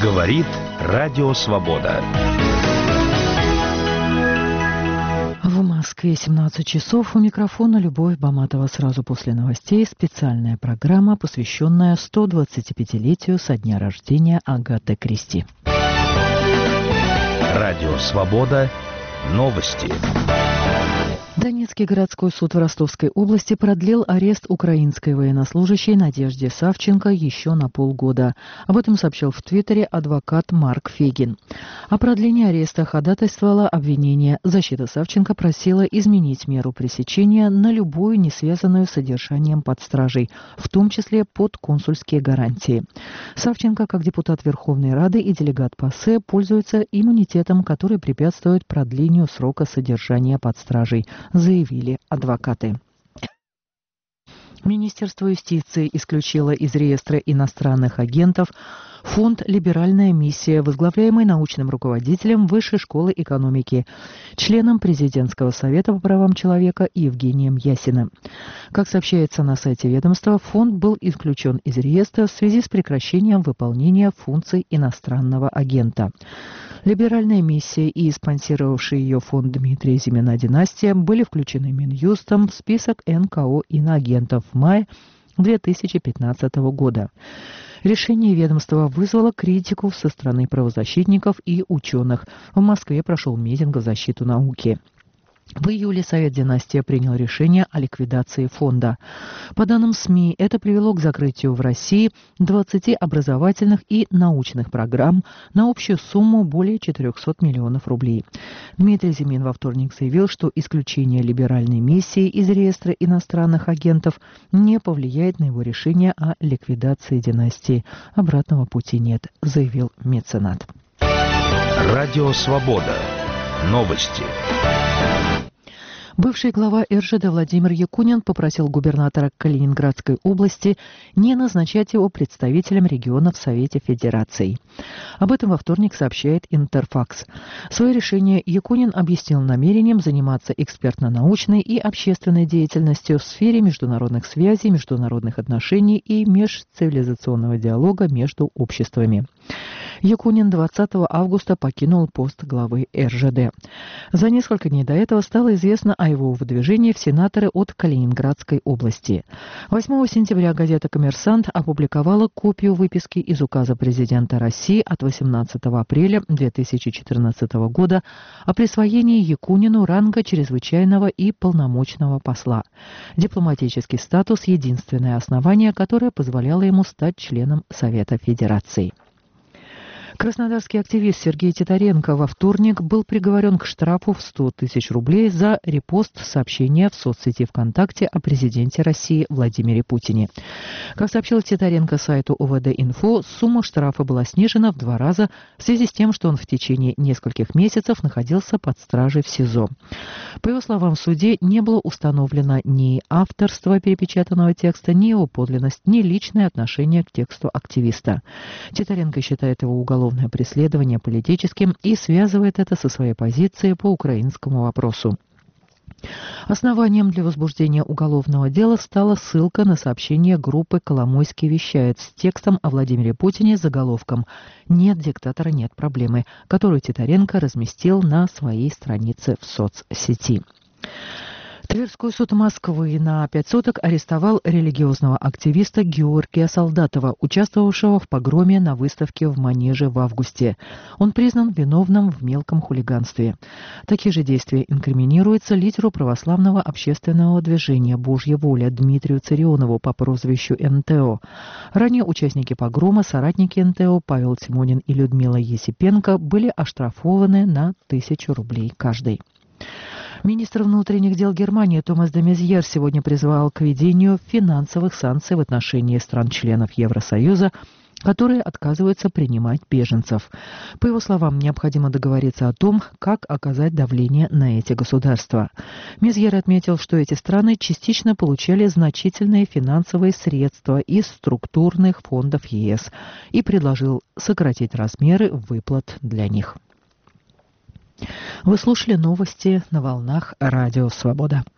Говорит Радио Свобода. В Москве 17 часов. У микрофона Любовь Баматова. Сразу после новостей специальная программа, посвященная 125-летию со дня рождения Агаты Кристи. Радио Свобода. Новости. Донецкий городской суд в Ростовской области продлил арест украинской военнослужащей Надежде Савченко еще на полгода. Об этом сообщил в Твиттере адвокат Марк Фегин. О продлении ареста ходатайствовало обвинение. Защита Савченко просила изменить меру пресечения на любую, не связанную с содержанием под стражей, в том числе под консульские гарантии. Савченко, как депутат Верховной Рады и делегат ПАСЕ, пользуется иммунитетом, который препятствует продлению срока содержания под стражей, заявили адвокаты. Министерство юстиции исключило из реестра иностранных агентов фонд «Либеральная миссия», возглавляемый научным руководителем Высшей школы экономики, членом Президентского совета по правам человека Евгением Ясиным. Как сообщается на сайте ведомства, фонд был исключен из реестра в связи с прекращением выполнения функций иностранного агента. «Либеральная миссия» и спонсировавший ее фонд Дмитрия Зимина «Династия» были включены Минюстом в список НКО иноагентов в мае 2015 года. Решение ведомства вызвало критику со стороны правозащитников и ученых. В Москве прошел митинг в защиту науки. В июле Совет «Династия» принял решение о ликвидации фонда. По данным СМИ, это привело к закрытию в России 20 образовательных и научных программ на общую сумму более 400 миллионов рублей. Дмитрий Зимин во вторник заявил, что исключение либеральной миссии из реестра иностранных агентов не повлияет на его решение о ликвидации династии. Обратного пути нет, заявил меценат. Радио Свобода. Новости. Бывший глава РЖД Владимир Якунин попросил губернатора Калининградской области не назначать его представителем региона в Совете Федерации. Об этом во вторник сообщает Интерфакс. Свое решение Якунин объяснил намерением заниматься экспертно-научной и общественной деятельностью в сфере международных связей, международных отношений и межцивилизационного диалога между обществами. Якунин 20 августа покинул пост главы РЖД. За несколько дней до этого стало известно о его выдвижении в сенаторы от Калининградской области. 8 сентября газета «Коммерсант» опубликовала копию выписки из указа президента России от 18 апреля 2014 года о присвоении Якунину ранга чрезвычайного и полномочного посла. Дипломатический статус – единственное основание, которое позволяло ему стать членом Совета Федерации. Краснодарский активист Сергей Титаренко во вторник был приговорен к штрафу в 100 тысяч рублей за репост сообщения в соцсети ВКонтакте о президенте России Владимире Путине. Как сообщил Титаренко сайту ОВД-Инфо, сумма штрафа была снижена в 2 раза в связи с тем, что он в течение нескольких месяцев находился под стражей в СИЗО. По его словам, в суде не было установлено ни авторство перепечатанного текста, ни его подлинность, ни личное отношение к тексту активиста. Титаренко считает его уголовное преследование политическим и связывает это со своей позицией по украинскому вопросу. Основанием для возбуждения уголовного дела стала ссылка на сообщение группы «Коломойский вещает» с текстом о Владимире Путине с заголовком «Нет диктатора, нет проблемы», которую Титаренко разместил на своей странице в соцсети. Тверской суд Москвы на 5 суток арестовал религиозного активиста Георгия Солдатова, участвовавшего в погроме на выставке в Манеже в августе. Он признан виновным в мелком хулиганстве. Такие же действия инкриминируются лидеру православного общественного движения «Божья воля» Дмитрию Царионову по прозвищу НТО. Ранее участники погрома, соратники НТО Павел Тимонин и Людмила Есипенко были оштрафованы на 1000 рублей каждый. Министр внутренних дел Германии Томас де Мезьер сегодня призвал к введению финансовых санкций в отношении стран-членов Евросоюза, которые отказываются принимать беженцев. По его словам, необходимо договориться о том, как оказать давление на эти государства. Мезьер отметил, что эти страны частично получали значительные финансовые средства из структурных фондов ЕС и предложил сократить размеры выплат для них. Вы слушали новости на волнах Радио Свобода.